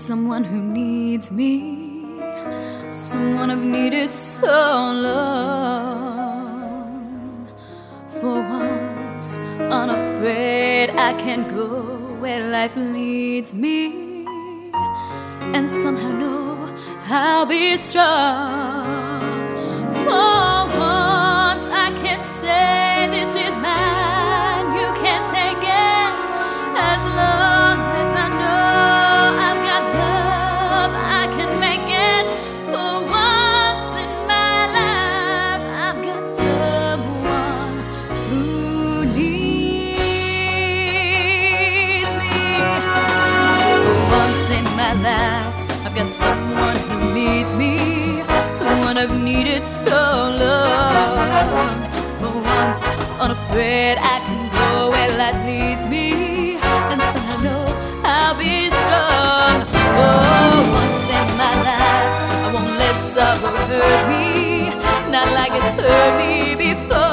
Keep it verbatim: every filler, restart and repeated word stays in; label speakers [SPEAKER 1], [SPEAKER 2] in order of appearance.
[SPEAKER 1] someone who needs me, someone I've needed so long. For once, unafraid, I can go where life leads me, and somehow know I'll be strong. For once, I can say this is mine, you can't take it. As long as I know I've got love, I can make it. For once in my life, I've got someone who needs me. For once in my life, I've got someone who needs me, someone I've needed so long. For once, unafraid, I can go where life leads me, and somehow know I'll be strong. Oh, once in my life, I won't let sorrow hurt me, not like it's hurt me before.